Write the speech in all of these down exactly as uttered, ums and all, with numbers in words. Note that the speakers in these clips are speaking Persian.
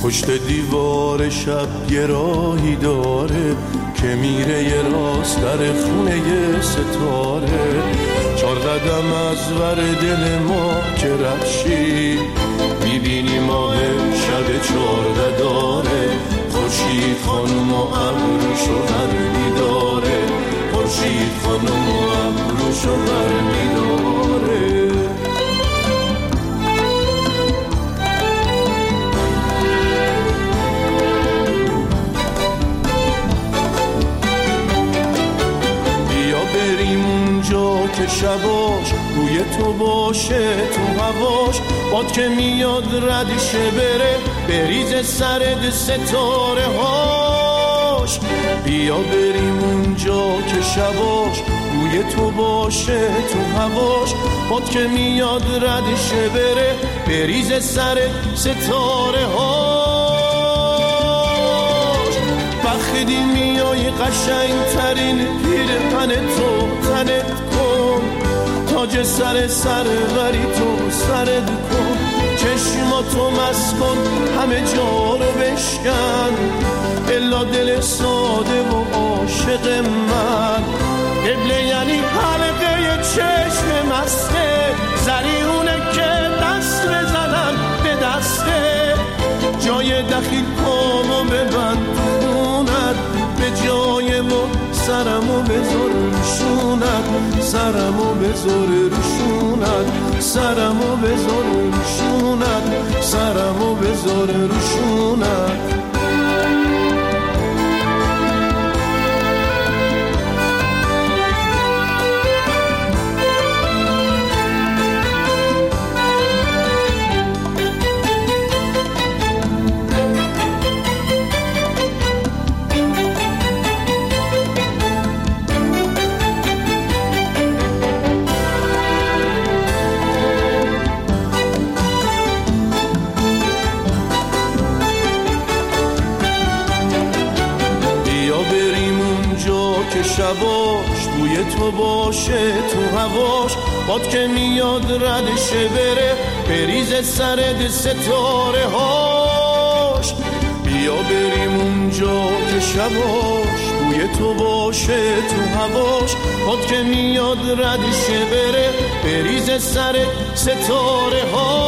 پشت دیوار شب یه راهی داره که میره یه راست در خونه یه ستاره. چار قدم از ور دل ما که رد میبینی ماه شب چارده داره. خورشید خانم و ابروشو برمی داره. خورشید خانم و ابروشو برمی داره. که شباش روی تو باشه تو هواش باد که میاد ردشه بره بریز سرد ستاره هاش. بیا بریم اونجا که شباش روی تو باشه تو هواش باد که میاد ردشه بره بریز سرد ستاره هاش. وقتی میای قشنگ ترین پیرهن تو تنت کن. تاج سر سر وری تو سرد کن. چشماتو مست کن همه جا رو بشکن. الا دل ساده و عاشق من. قبله یعنی حلقه چشم مسته زریونه که دست بزنم به دسته. جای دخیل پامو ببند خونت به جای ما سرمو بذار روشونت. سرمو بذار روشونت. سرمو بذار روشونت. سرمو بذار روشونت. شباش بوی تو باشه تو هواش باد که میاد ردشه بره بریز سرد ستاره هاش. بیا بریم اونجا که شباش بوی تو باشه تو هواش باد که میاد ردشه بره بریز سرد ستاره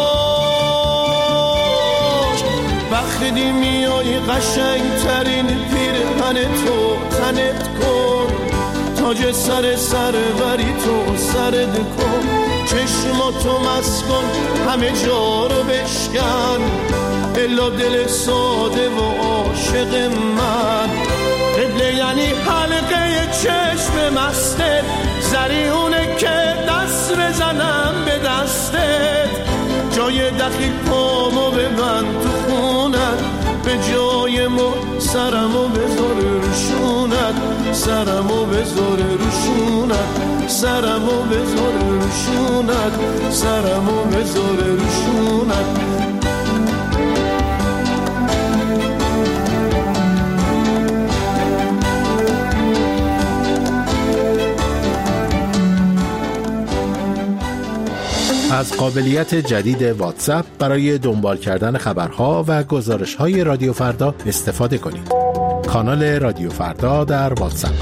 هاش. وقتی میای قشنگ ترین پیرهن تو تنت کن. تاج سر سر وری تو سرد کن. چشماتو مست کن همه جا رو بشکن. الا دل ساده و عاشق من. قبله یعنی حلقه چشم مسته زریونه که دست بزنم به دستت. جای دخیل پامو ببند تو خونت به جای ما سرمو بذار روشونت. سرمو بذار روشونت. سرمو بذار روشونت. سرمو بذار روشونت. از قابلیت جدید واتساپ برای دنبال کردن خبرها و گزارش‌های رادیو فردا استفاده کنید. کانال رادیو فردا در واتساپ.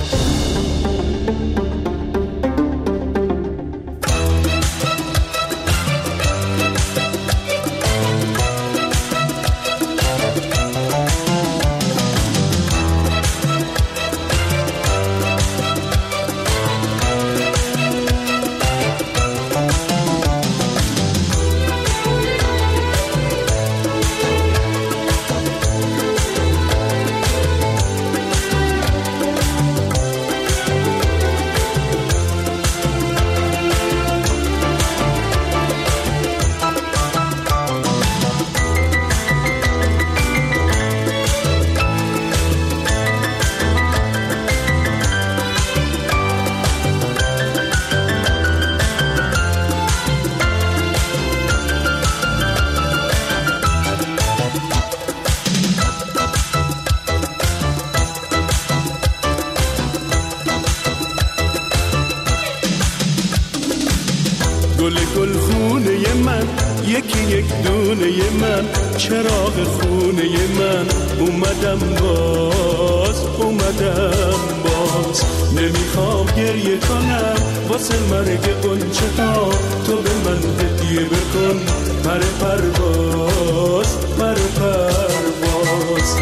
گل گل خونه من، یکی یک دونه من، چراغ خونه من، اومدم باز اومدم باز. نمیخوام گریه کنم واسه مرگ غنچه ها، تو به من هدیه بکن پر پرواز پر پرواز.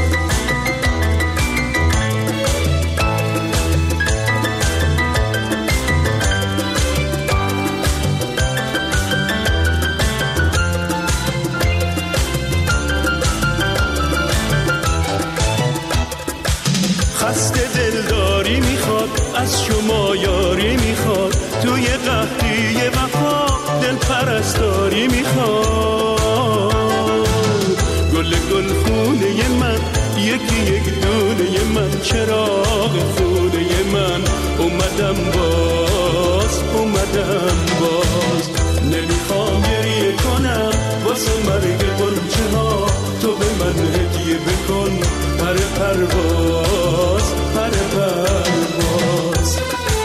خسته دلداری میخواد از شما یاری میخواد، توی قحطی وفا دل پرستاری میخواد. گل گل خونه من، یکی یک دونه من، چراغ خونه من، اومدم باز اومدم باز. نمیخوام گریه کنم واسه مرگ غنچه ها، تو به من هدیه بکن پر پرواز پر پرواز.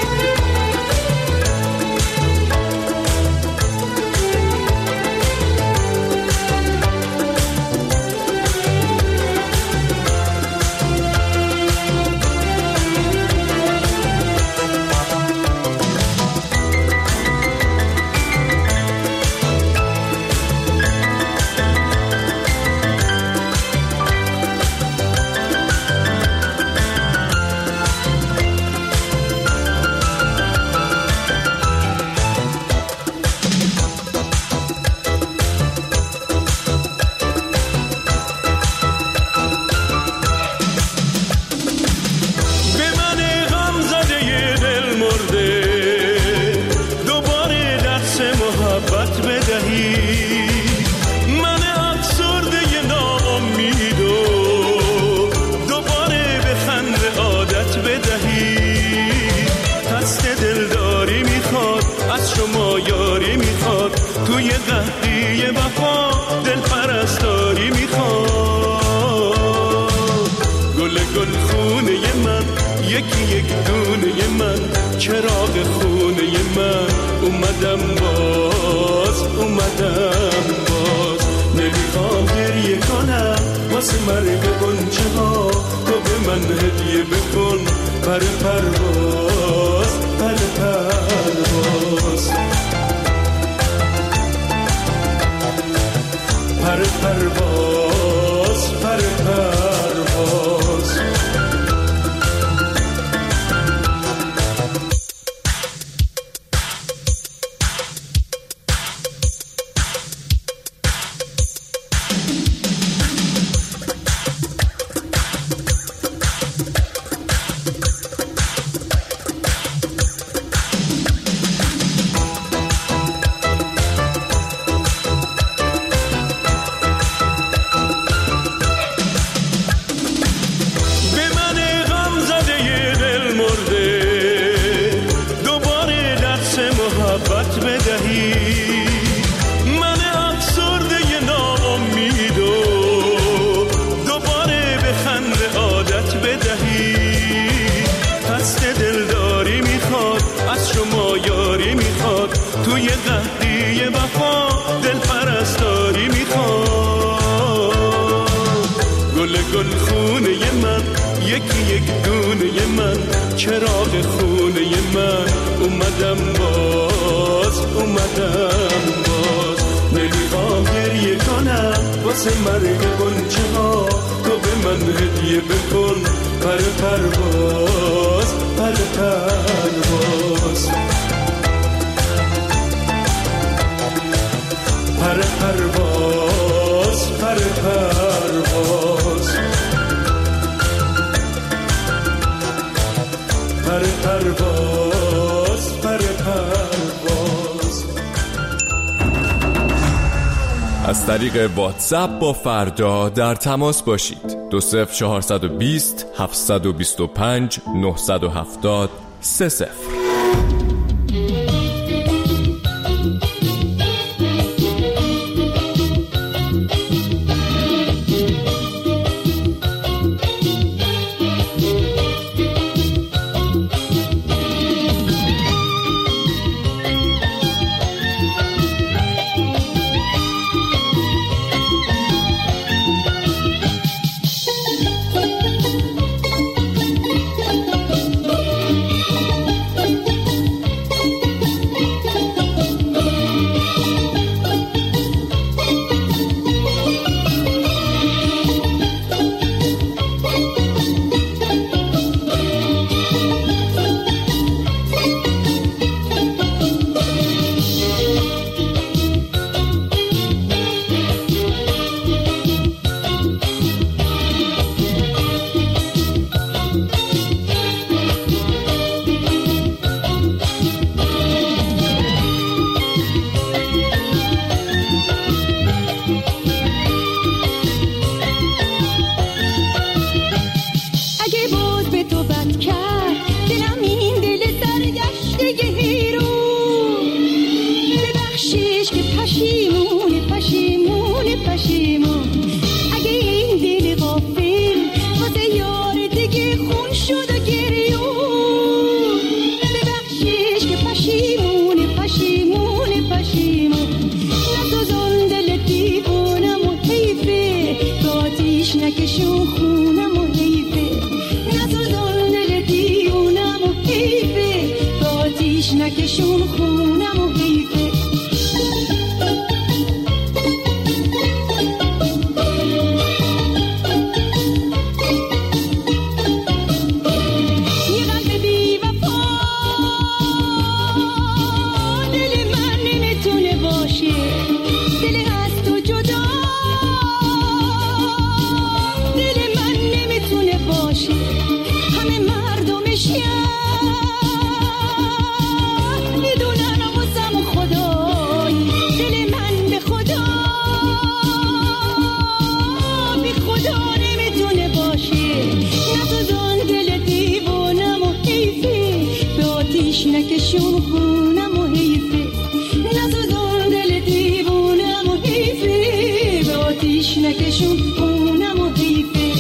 توی قحطی وفا دل پرستاری میخواد. گل گل خونه من، یکی یک دونه من، چراغ خونه من، اومدم باز اومدم باز. نمیخوام گریه کنم واسه مرگ غنچه ها، تو به من هدیه بکن پر پرواز پر پرواز. پر پرواز پر پرواز. توی قحطی وفا دل پرستاری میخواد. گل گل خونه من، یکی یک دونه من، چراغ خونه من، اومدم باز اومدم باز. نمیخوام گریه کنم واسه مرگ غنچه ها، تو به من هدیه بکن پر پرواز پر پرواز. پر پرواز پر پرواز. پر پرواز پر پرواز. از طریق واتساپ با فردا در تماس باشید. دو صفر چهارصد و بیست هفتصد و بیست و پنج نهصد و هفتاد سه صفر. ببخشیش که پشیمون پشیمون پشیمون اگه این دل غافل واسه یار دیگه خون شد و گریون. ببخشیش که پشیمون پشیمون پشیمون نسوزون دل دیوونم و حیفه به آتیش نکشون خونم و حیفه. نسوزون دل دیوونم و حیفه به آتیش نکشون خونم و حیفه. نکشون خونم و حیفه. نسوزون دل دیوونم و حیفه به آتیش نکشون خونم و حیفه.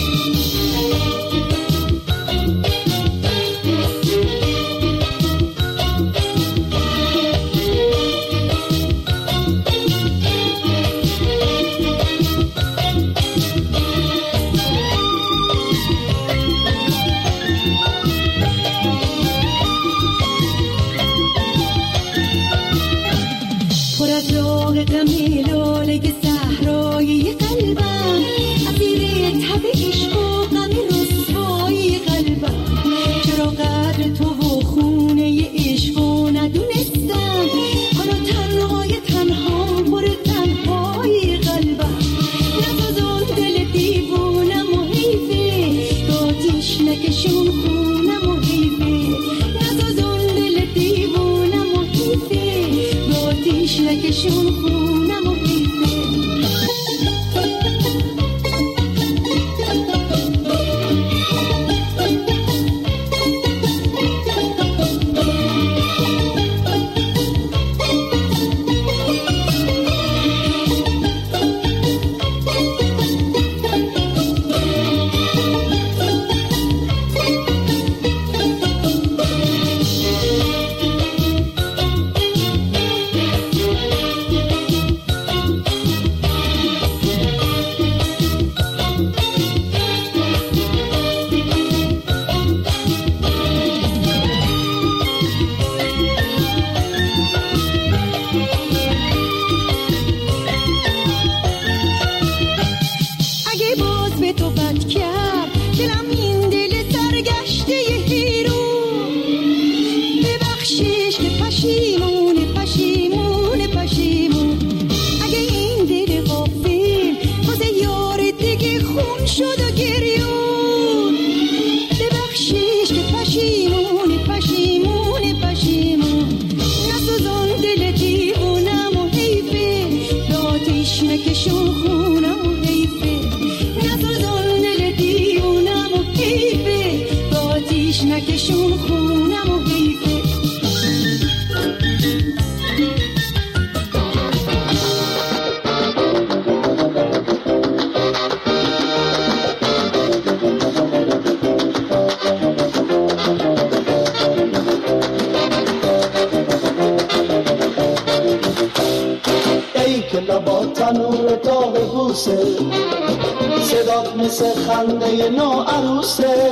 صدات مثل خنده نو عروسه،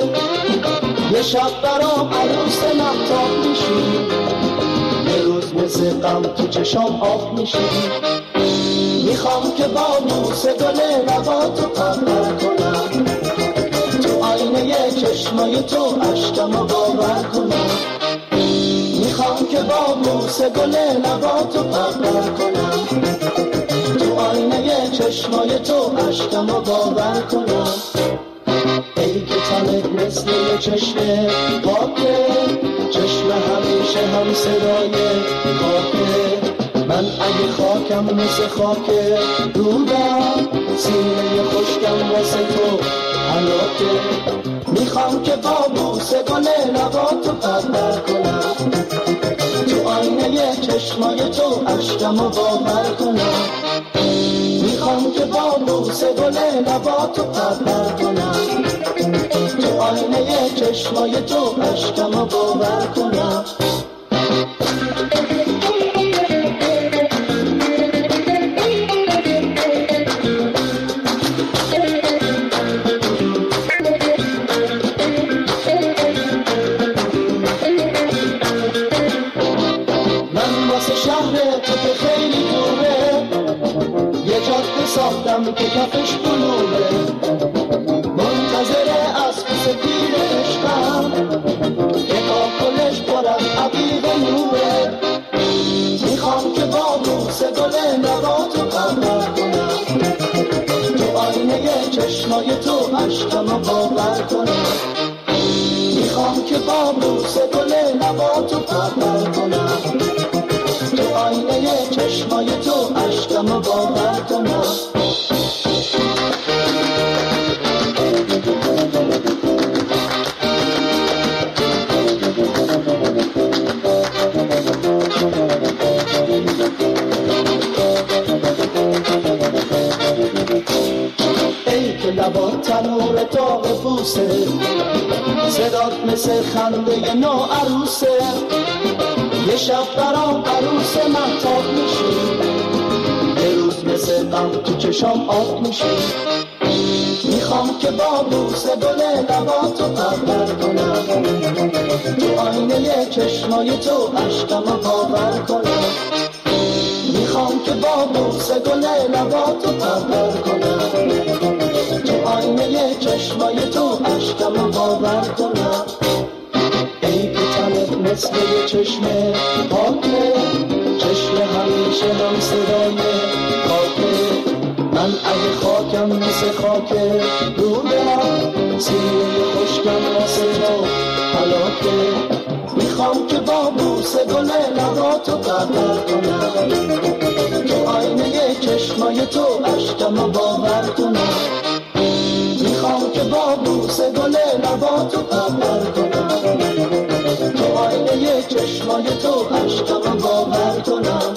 یه شب برام عروس مهتاب میشی، یه روز مثل غم تو چشام آب میشی. میخوام که با بوسه گل لباتو پرپر کنم، تو آینه چشمای تو عشقمو باور کنم. میخوام که با بوسه گل لباتو پرپر کنم، تو آینه چشمای تو عشقمو باور کنم. ای که تنت مثل یه چشم پاکه، چشم همیشه هم صدای خاکه. من اگه خاکم مثل خاکه رودم، سینه خشکم واسه تو حلاکه. میخوام که با بوسه گل لباتو پرپر کنم، تو آینه آینه چشمای تو عشقمو باور کنم. میخوام که با بوسه گل لباتو پرپر کنم. تو آینه چشمای تو عشقمو باور کنم. ساختم که کفش بلوره، منتظر اسب سپید عشقم که کاکلش پر از عبیق نوره. میخوام که با بوسه گل لباتو پرپر کنم. تو آینه چشمای تو عشقمو باور کنم. میخوام که با بوسه گل لباتو پرپر کنم. تو آینه چشمای تو عشقمو باور کنم. ای که لبات تنور داغ بوسه، صدات مثل خنده نو عروسه. یه شب برام عروس مهتاب میشی، یه روز مثل غم تو چشام آب میشی. میخوام که با بوسه گل لباتو پرپر کنم. تو آینه چشمای تو عشقمو باور کنم. میخوام که با بوسه گل لباتو پرپر کنم. تو آینه چشمای تو عشقمو باور کنم. ای که تنت مثل یه چشمه پاکه، چشم همیشه هم صدای خاکه. من اگه خاکم مثل خاکه رو برم، سینه خشکم واسه تو حلاکه. میخوام که با بوسه گل لباتو پرپر کنم. تو آینه چشمای تو عشقمو باور کنم. میخوام که با بوسه گل لباتو پرپر کنم. تو آینه چشمای تو عشقمو باور کنم.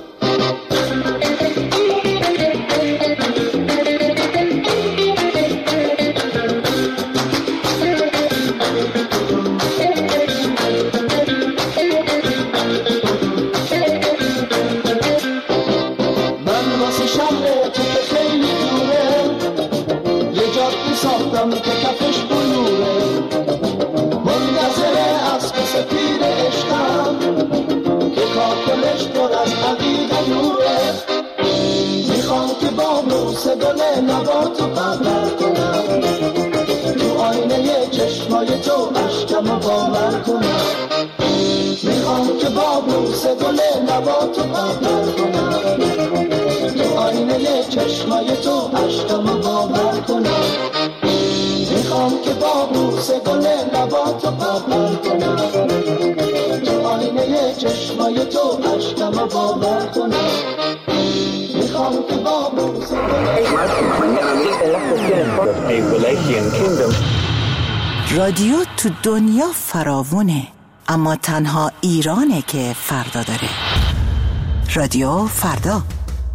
که کفش بلوره، منتظر اسب سپید عشقم که کاکلش پر از عقیق نوره. میخوام که با بوسه گل لباتو پرپر کنم. تو آینه چشمای تو عشقمو باور کنم. میخوام که با بوسه گل لباتو پرپر کنم. تو آینه چشمای تو عشقمو باور کنم. میخوام که با بوسه گل لباتو پرپر کنم. تو آینه چشمای تو عشقمو باور کنم. میخوام که با بوسه گل رادیو تو دنیا فراوونه، اما تنها ایرانه که فردا داره. رادیو فردا.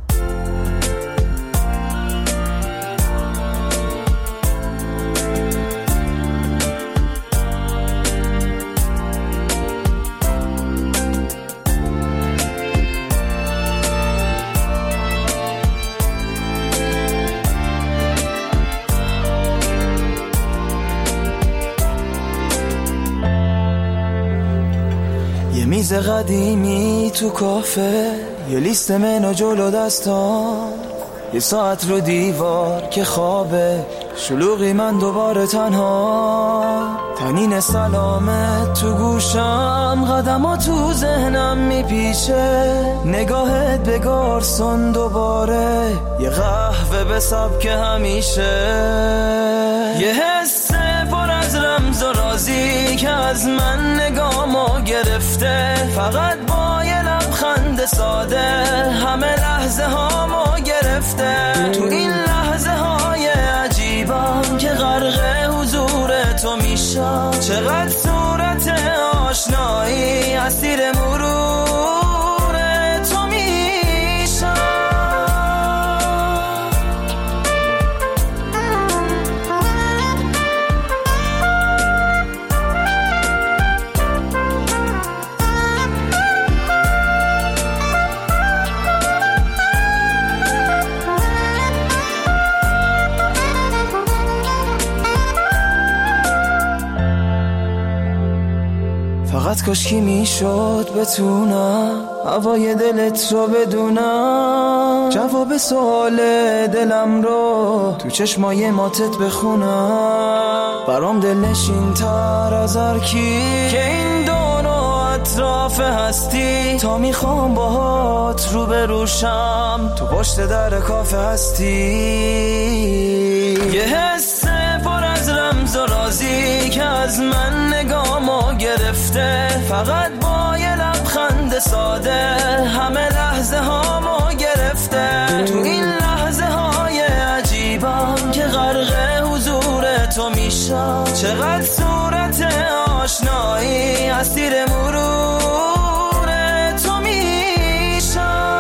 میز قدیمی تو کافه، یه لیست منو جلو دستان، یه ساعت رو دیوار که خوابه، شلوغی من دوباره تنها، تنین سلامت تو گوشم، قدما تو ذهنم میپیچه، نگاهت به گارسون دوباره، یه قهوه به سبک همیشه، یه حس پر از رمز و رازی که از من نگامو گرفته، فقط با یه لبخند ساده همه لحظه هامو گرفته، تو این لحظه های عجیبم که غرق حضور تو میشم، چقدر صورت آشنایی اسیر مرور کاشکی میشد بتونم هوای دلت رو بدونم، جواب سوال دلم رو تو چشمای ماتت بخونم. برام دلنشین تر از هر کی که این دونو اطراف هستی، تا میخوام باهات رو بروشم تو پشت در کافه هستی. یه حس پر از رمز و رازی که از من نگامو گرفته، فقط با یه لبخند ساده همه لحظه هامو گرفته. تو این لحظه های عجیبم که غرق حضور تو میشم، چقدر صورت آشنایی اسیر مرور تو میشم.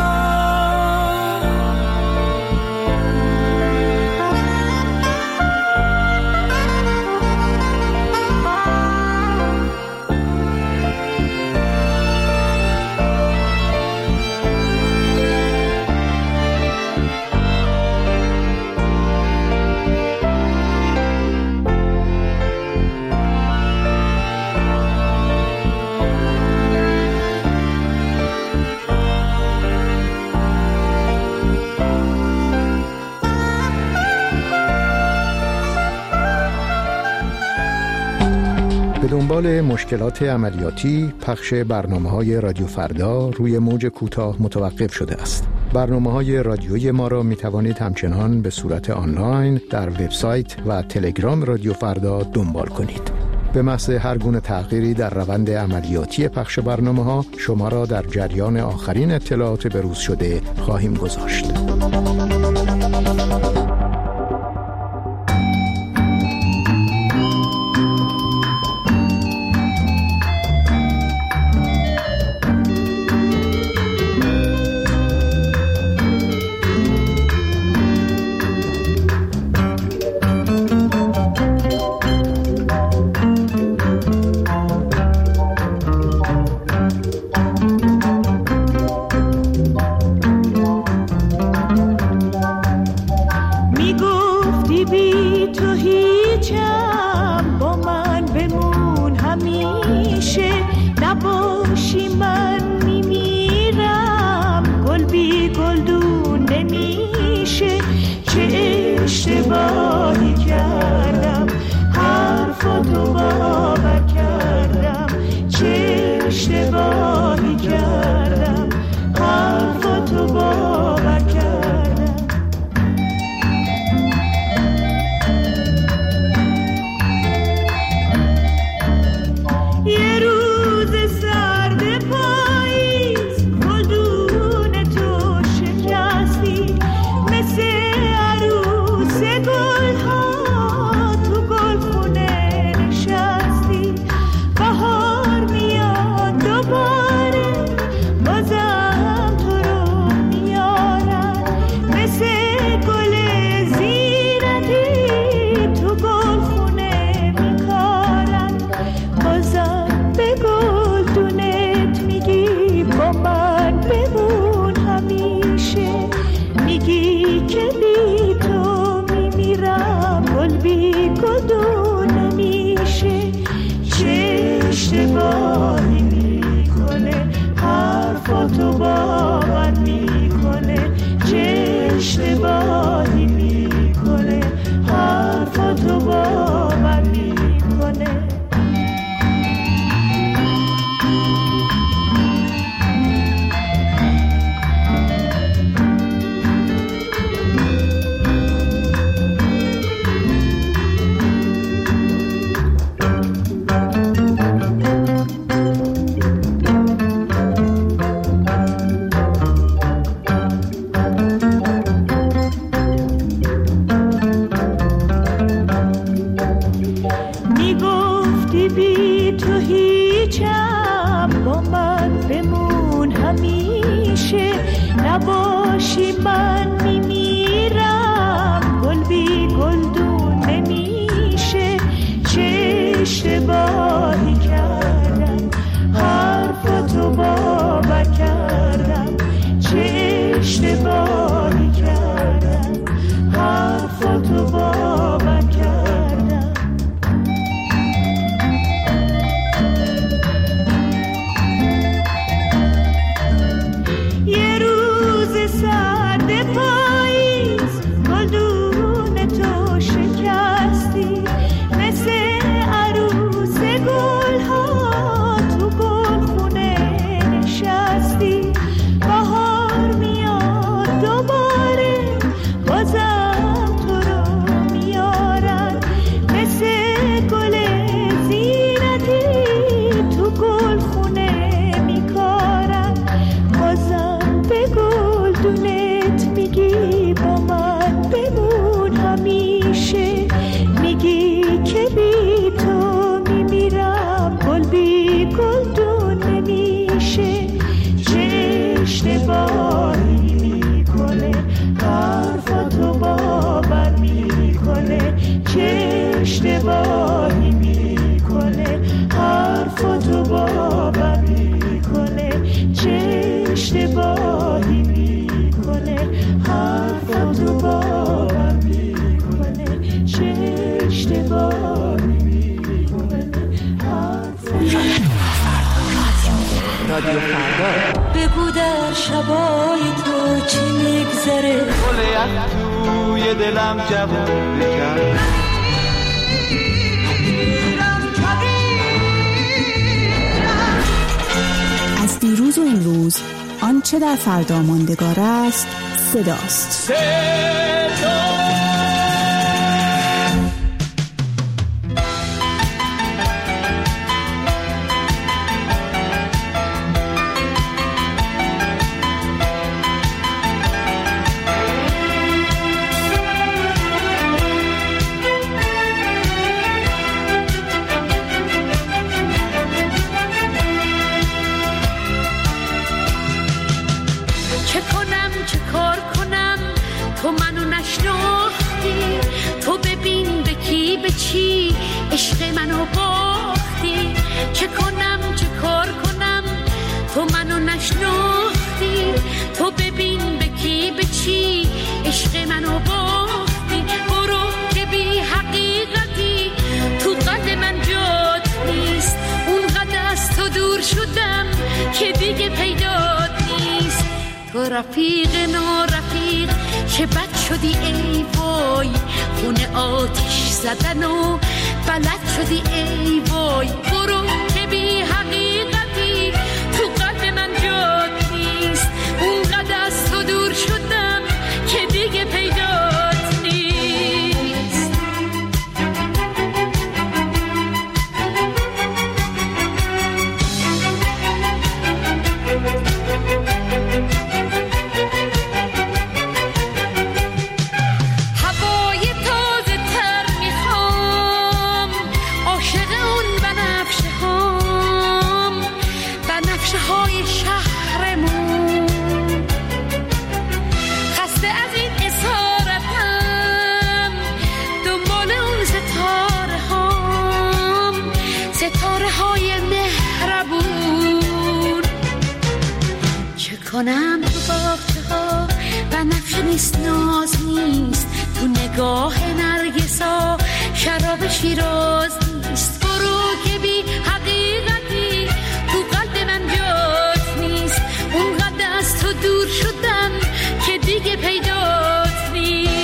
به دنبال مشکلات عملیاتی، پخش برنامه‌های رادیو فردا روی موج کوتاه متوقف شده است. برنامه‌های رادیویی ما را می‌توانید همچنان به صورت آنلاین در وبسایت و تلگرام رادیو فردا دنبال کنید. به محض هر گونه تغییری در روند عملیاتی پخش برنامه‌ها شما را در جریان آخرین اطلاعات بروز شده خواهیم گذاشت. گلدونت میگی با من بمون همیشه، میگی که بی تو میمیرم، گل بی گلدون نمیشه. چه اشتباهی میکنه حرفاتو باور میکنه، چه اشتباهی میکنه حرفاتو باور میکنه، چه اشتباهی میکنه حرفاتو باور میکنه، چه اشتباهی میکنه حرفاتو. رادیو فردا. بگو در شبای تو چی میگذره، گل یخ توی دلم جوون بکن. از دیروز و امروز آنچه در فردا ماندگار است صداست. صدا. عشق منو باختی، چه کنم چه کار کنم تو منو نشناختی، تو ببین به کی به چی عشق منو باختی. برو که بی حقیقتی تو قد من جات نیست، اونقدر از تو دور شدم که دیگه پیدات نیست. تو رفیق نارفیق چه بد شدی ای وای، خونه آتیش زدن و بلد شدی ای وای. برو که بی حقیقتی تو قلب من جات نیست، اونقدر از تو دور شدم که دیگه پیدات نیست. کنم تو باغچه ها بنفشه نیست، ناز نیست تو نگاه نرگسا، شراب شیراز نیست. برو که بی حقیقتی تو قلب من جات نیست، اونقدر از تو دور شدم که دیگه پیدات نیست.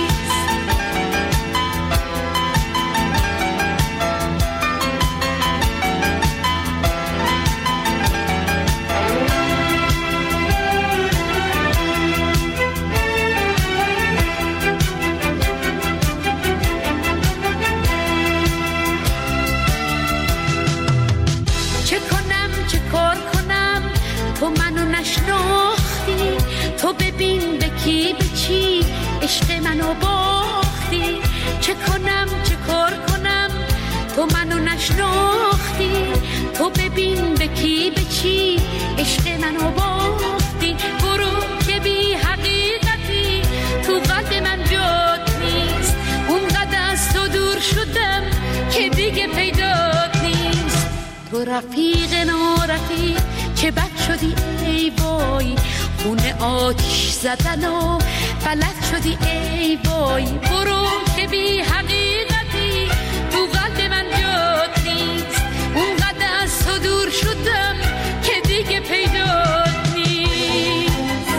تو ببین به کی به چی عشق منو باختی، چه کنم چه کار کنم تو منو نشناختی. تو ببین به کی به چی عشق منو باختی. برو که بی حقیقتی تو قلب من جات نیست، اونقدر از تو دور شدم که دیگه پیدات نیست. تو رفیق نارفیق چه بد شدی ای وای، خونه آتیش زدن و بلد شدی ای وای. برو که بی حقیقتی تو قلب من جات نیست، اونقدر از تو دور شدم که دیگه پیدات نیست.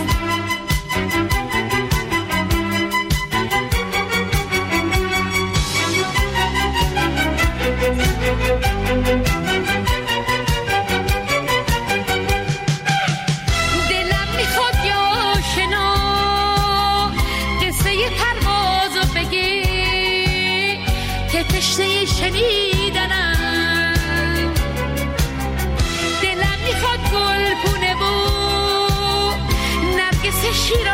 تشنه شنیدنم، دلم میخواد گل پونه و نرگس شیر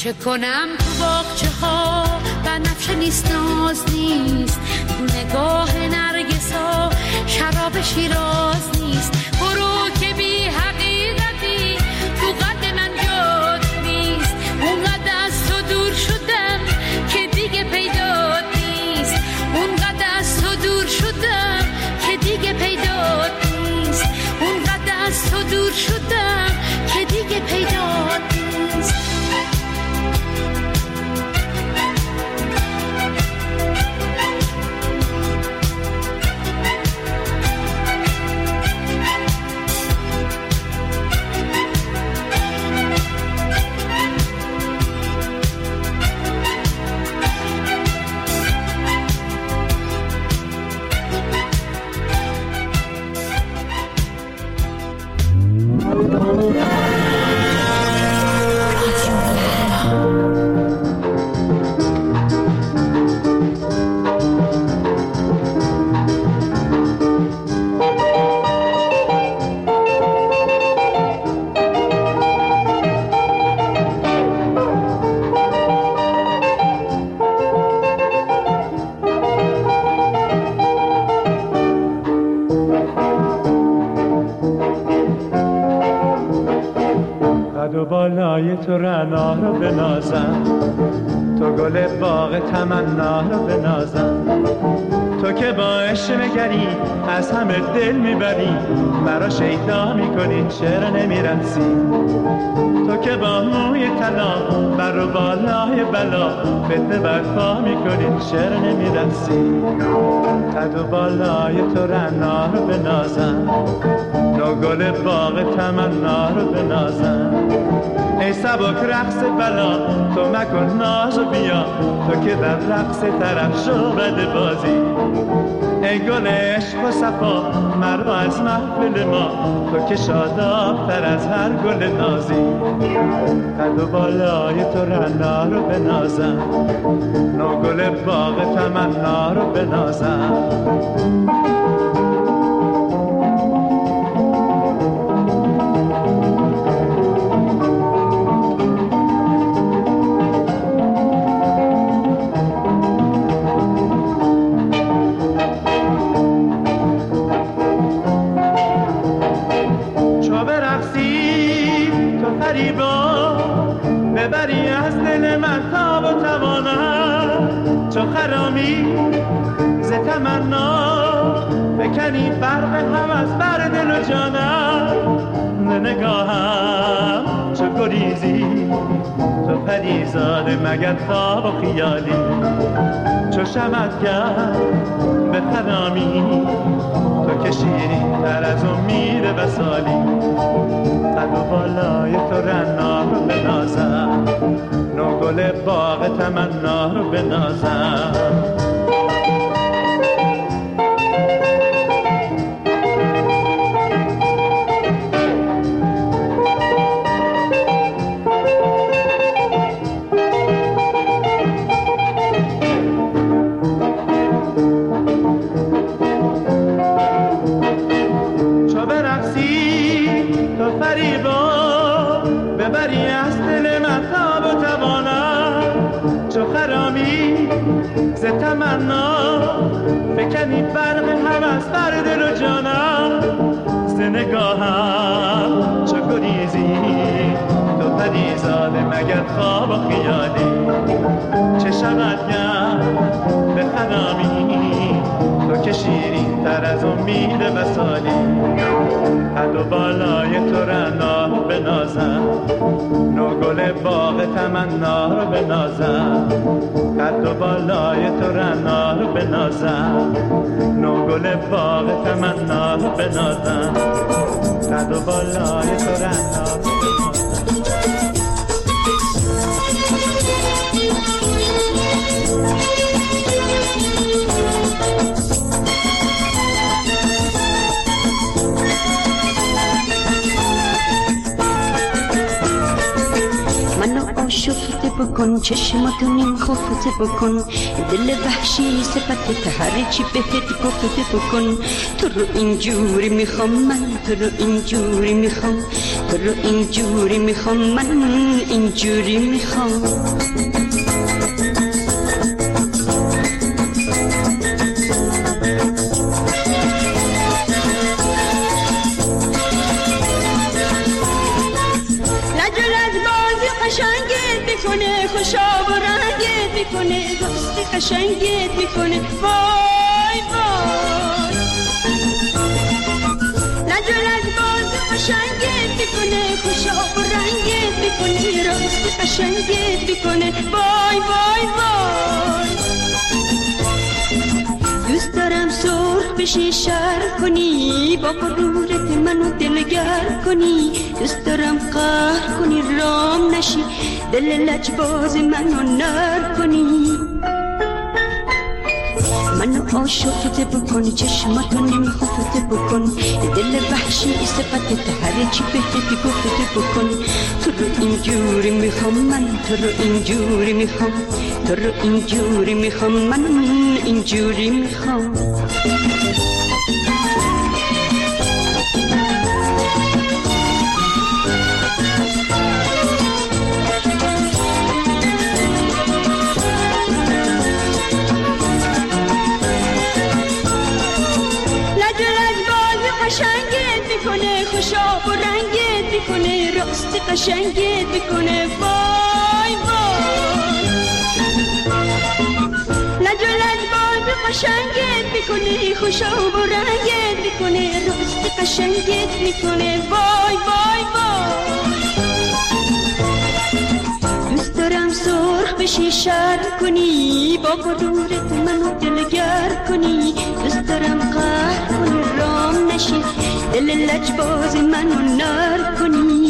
چه کنم تو باغچه ها بنفشه نیست ناز نیست، تو نگاه نرگسا شراب شیراز نیست. برو که بی حقیقتی تو قد من جاد نیست، اونقدر از تو دور شدم که دیگه پیدات نیست، اونقدر از تو دور شدم که دیگه پیدات نیست، اونقدر از تو دور شدم که دیگه پیدات نیست. بالای تو رعنا رو بنازم، تو گل باغ تمنا رو بنازم، تو که با عشق نگری از همه دل میبری، مرا شیدا میکنی چرا نمیرسی، تو که با موی طلا بر و بالای بلا فتنه برپا میکنی چرا نمیرسی. قد و بالای تو رعنا رو بنازم، تو گل باغ تمنا رو بنازم، ای سبک رقص بلا تو مکن ناز و بیا، تو که در رقص طرف شو بد بازی، ای گل عشق و صفا مرا از محفل ما، تو که شاداب تر از هر گل نازی. قد و بالای تو رعنا رو بنازم، نو گل باغ تمنا رو بنازم. ببری از دل من تاب و توانم، چو خرامی ز تمنا بکنی فرق هوس بر دل و جانم. نگاهم چو گریزی تو پریزاده مگر خواب و خیالی، چو شمعت کرد به خرامی تو که شیرین تر از امید وصالی. قد و بالای تو رعنا رو بنازم، نو گل باغ تمنا رو بنازم. ببری از دل من تاب و توانم، چو خرامی ز تمنا فکنی فرق هوس بر دل و جانم. ز نگاهم چو گریزی تو پریزاده مگر خواب و خیالی، چه شود گرد به خرامی تو که شیرین تر از امید وصالی. قد و بالای تو رعنا رو بنازم، نو گل باغ تمنا رو بنازم. قد و بالای تو رعنا رو بنازم، نو گل باغ تمنا رو بنازم. قد و بالای تو رعنا رو بنازم. آشفته بکن، چشماتو نیم خفته بکن، دل وحشی صفت هر چی بهت گفته بکن. تو رو اینجوری میخوام من، تو رو اینجوری میخوام، تو رو اینجوری میخوام من، اینجوری میخوام. میکنه خوشا و رنگت میکنه، دوستی قشنگت میکنه، وای وای. لجلج باز قشنگت میکنه، خوشا و رنگت میکنه، راستی قشنگت میکنه، وای وای وای. دوست دارم سرخ بشی شر کنی، با غرورت منو دلگر کنی، دوست دارم قهر کنی رام نشی، دل لجباز منو نر کنی. منو عاشقت بکن، چشماتو نیم خفته بکن، دل وحشی صفت هر چی بهت گفته بکن. تو رو اینجوری میخوام من، تو رو اینجوری میخوام، تو رو اینجوری میخوام من، اینجوری میخوام. خوشا و رنگت میکنه، راستی قشنگت میکنه، وای وای. لج و لج باز قشنگت میکنه، خوشا و رنگت میکنه، راستی قشنگت میکنه، وای وای وای. دوست دارم سرخ بشی شر کنی، با غرورت منو دلگر کنی، دوست دارم قهر کنی رام نشی، دل لجباز منو نر کنی.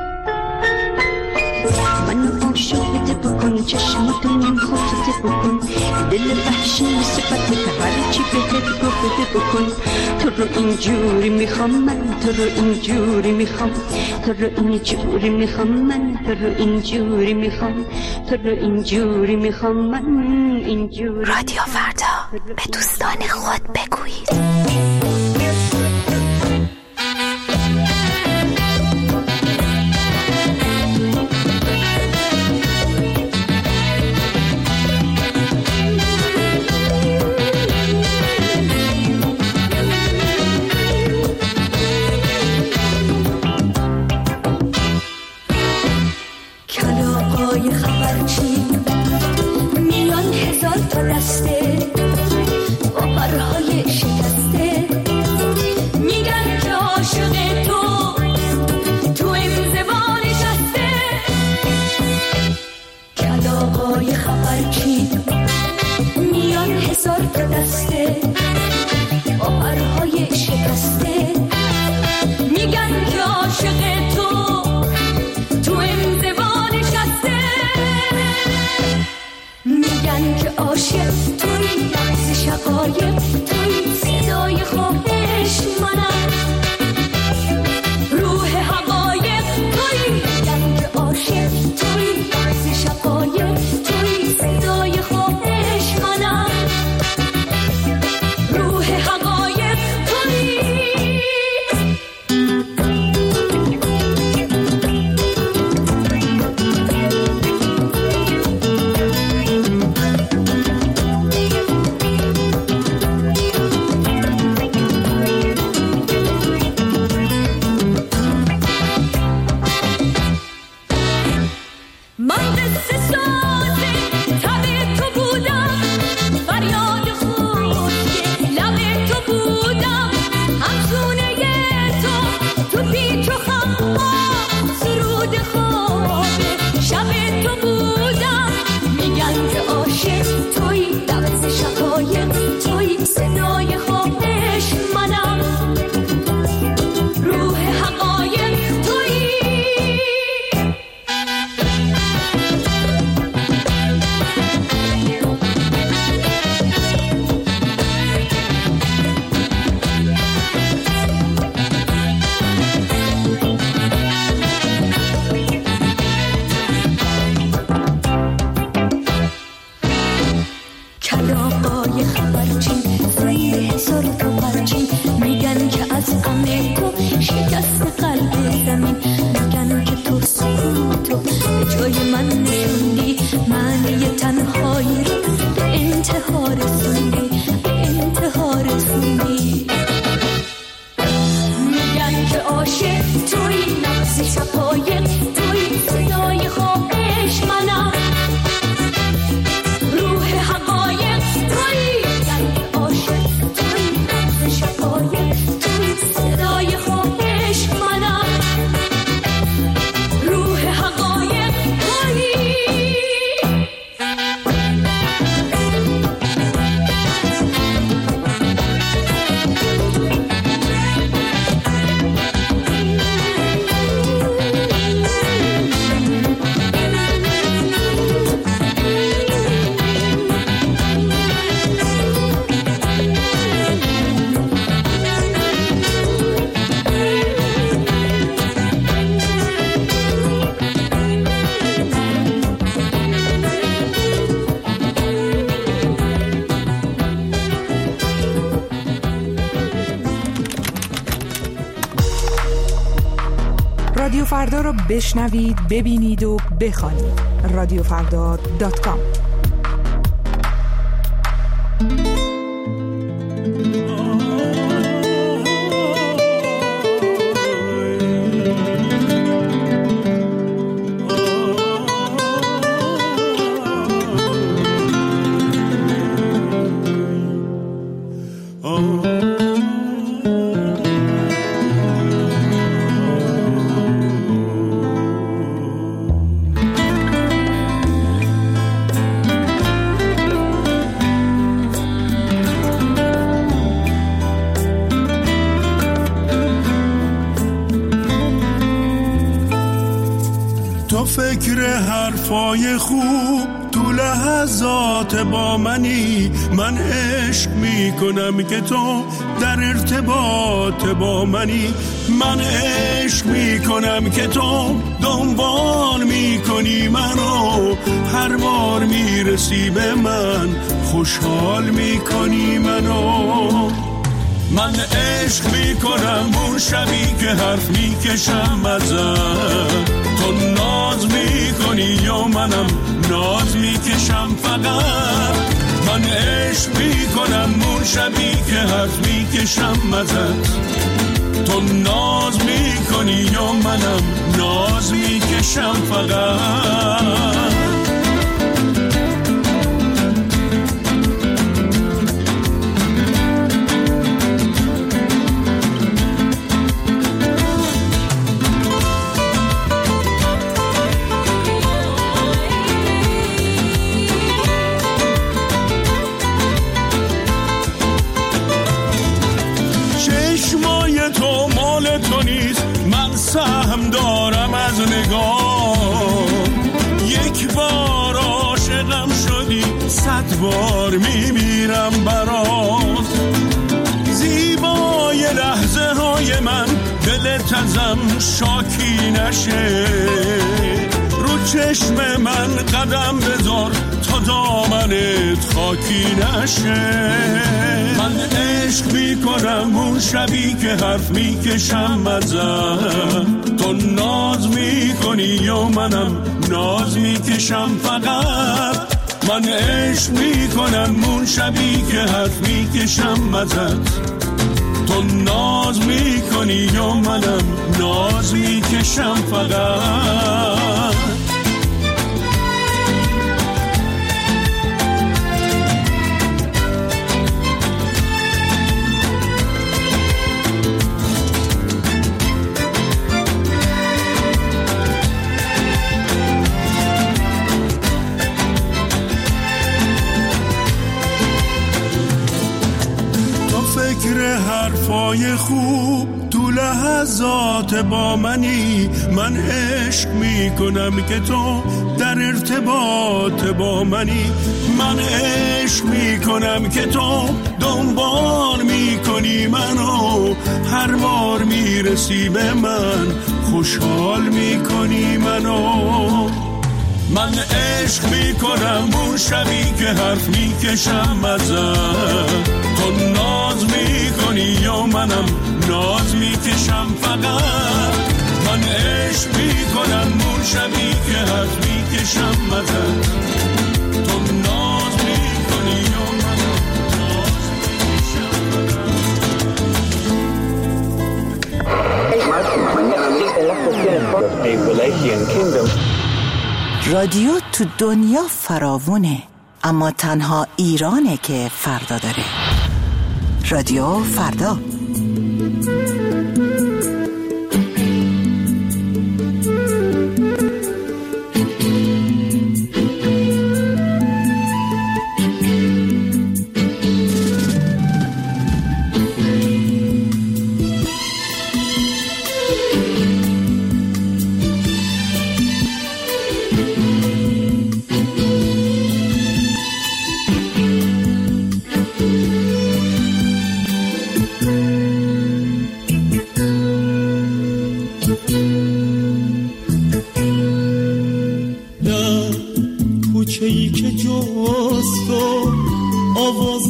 منو عاشقت بکن، چشماتو نیم خفته بکن، دل وحشی صفت هر چی بهت گفته بکن. تو رو اینجوری میخوام من، تو رو اینجوری میخوام، تو رو اینجوری میخوام من، تو رو اینجوری میخوام، تو رو اینجوری میخوام من، اینجوری. رادیو فردا، به دوستان خود بگویید. میان هزار تا دسته با پرهای شکسته رادیو فردا رو بشنوید، ببینید و بخوانید. رادیو فردا دات کام. تو فکر حرفای خوب تو لحظات با منی، من عشق میکنم که تو در ارتباط با منی، من عشق میکنم که تو دنبال میکنی منو، هر بار میرسی به من خوشحال میکنی منو. من عشق میکنم اون شبی که حرف میکشم ازت، تو ناز میکنی یا منم ناز میکشم فقط. من عشق میکنم اون شبی که حرف میکشم ازت، تو ناز میکنی یا منم ناز میکشم فقط. سهم دارم از نگاه، یک بار عاشقم شدی صد بار میمیرم برات. زیبای لحظه های من دلت ازم شاکی نشه، رو چشم من قدم بذار تا دامنت خاکی نشه. من عشق میکنم اون شبی که حرف میکشم ازت، تو ناز میکنی یا منم ناز میکشم فقط. من عشق میکنم اون شبی که حرف میکشم ازت، تو ناز میکنی یا منم ناز میکشم فقط. فکر حرفای خوب تو لحظات با منی، من عشق میکنم که تو در ارتباط با منی، من عشق میکنم که تو دنبال میکنی منو، هر بار میرسی به من خوشحال میکنی منو. من عشق میکنم اون شبی که حرف میکشم ازت، تو ناز میکنی یا منم ناز میکشم فقط. من عشق میکنم اون شبی که حرف میکشم ازت، تو ناز میکنی یا منم ناز میکشم فقط. رادیو تو دنیا فراوونه، اما تنها ایرانه که فردا داره. رادیو فردا. کوچه‌ای که جست و آواز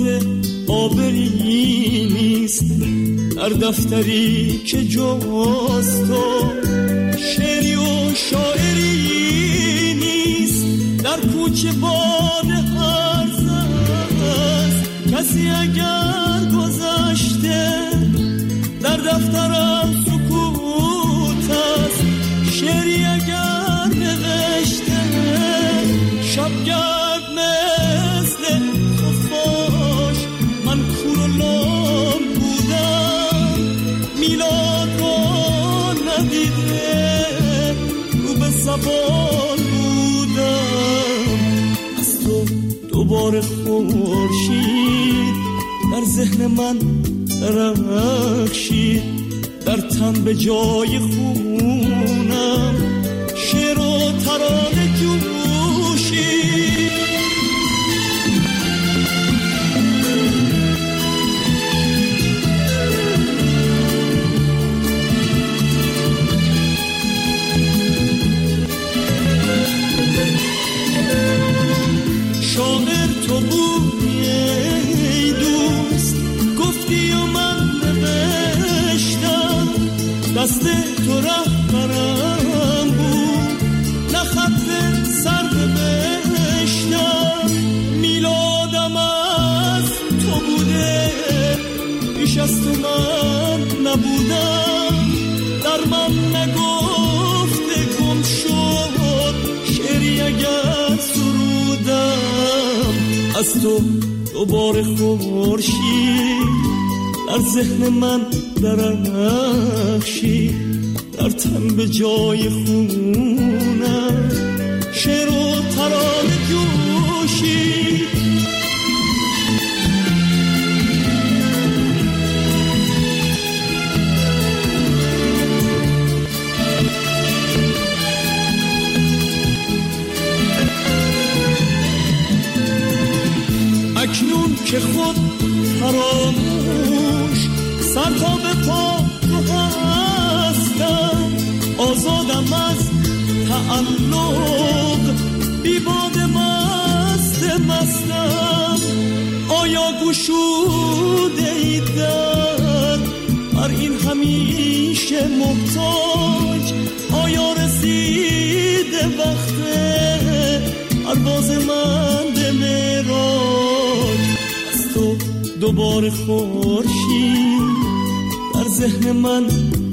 آبری نیست، در دفتری که جست و شعری و شاعری نیست، در کوچه باد هرز است. کسی اگر گذشته در دفترم سکوت است، شعری اگر نوشته شبگرد مثل خفاش. من کور و لام بودم، میلاد رو ندیده رو به زبان بودم. از تو دوباره خورشید در ذهن من درخشید، در تن به جای خونم شعر و ترانه جوشید. شاعر تو بودی ای دوست، گفتی و من نوشتم. دست تو رهبرم بود، نه خط سر نوشتم. میلادم از تو بوده، بیش از تو من نبودم. در من نگفته گم شد شعری اگر سرودم. از تو دوباره خورشید در ذهن من درخشید، در تن به جای خونم شعر و ترانه جوشید. اکنون که خود فراموش سر تا به پا تو هستم، آزادم از تعلق، بی باد مست مستم. آیا گشوده ای در بر این همیشه محتاج؟ آیا رسیده وقت پرواز من به معراج؟ از تو دوباره خورشید در ذهن من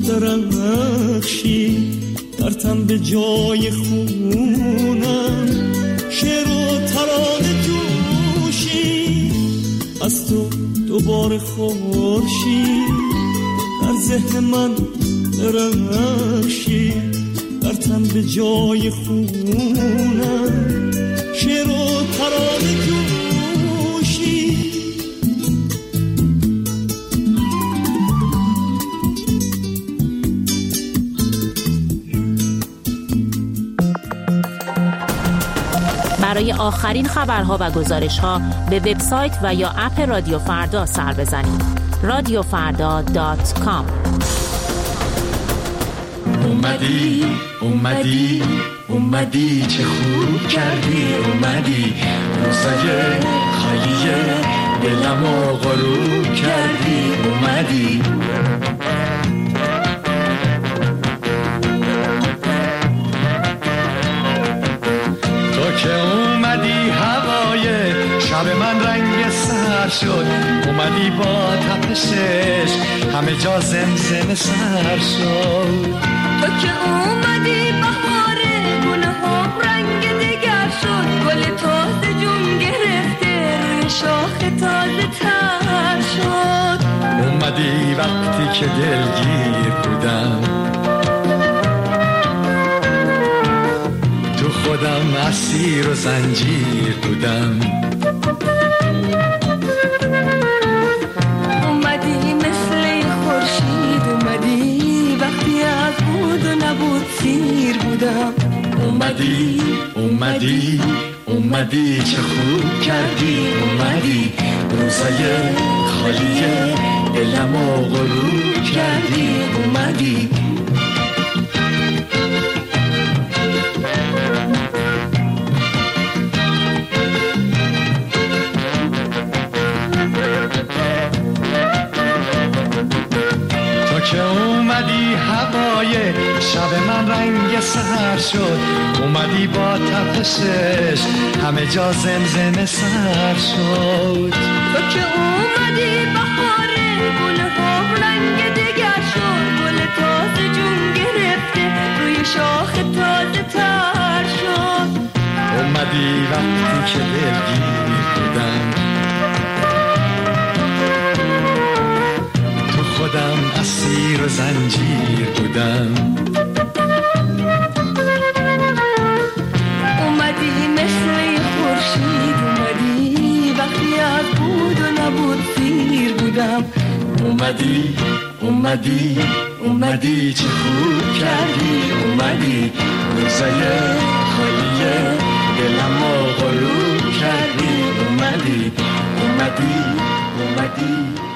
درخشید، در تن به جای خونم شعر و ترانه جوشید. از تو دوباره خورشید در ذهن من درخشید، در تن به جای خونم شعر و ترانه جوشید. برای آخرین خبرها و گزارش‌ها به وبسایت و یا اپ رادیو فردا سر بزنید. رادیو فردا دات کام. اومدی اومدی اومدی چه خوب کردی اومدی، روزای خالیه دلمو غروب کردی اومدی. تو که اومدی هوای شب من رنگ سر شد، اومدی با تپشش همه جا زمزمه سر شد. تو که اومدی بهاره گونه ها رنگ دیگر شد، گل تازه جون گرفته روی شاخ تازه تر شد. اومدی وقتی که دلگیر بودم، تو خودم اسیر و زنجیر بودم. اومدی مثل خورشید، اومدی وقتی از بود و نبود سیر بودم. اومدی اومدی اومدی چه خوب کردی اومدی، روزای خالیه دلمو غروب کردی اومدی. تو تو که اومدی هوای شب من رنگ سحر شد، اومدی با تپشش همه جا زمزمه سر شد. تو که اومدی بهاره گل ها رنگ دگر شد، گل تازه جون گرفته روی شاخ تازه تر شد. اومدی وقتی که دلگیر بودم، تو خودم اسیر و زنجیر بودم. اومدی مثل خورشید، اومدی وقتی از بود و نبود سیر بودم. اومدی اومدی اومدی چه خوب کردی، اومدی روزای خالیه دلمو غروب کردی. اومدی اومدی اومدی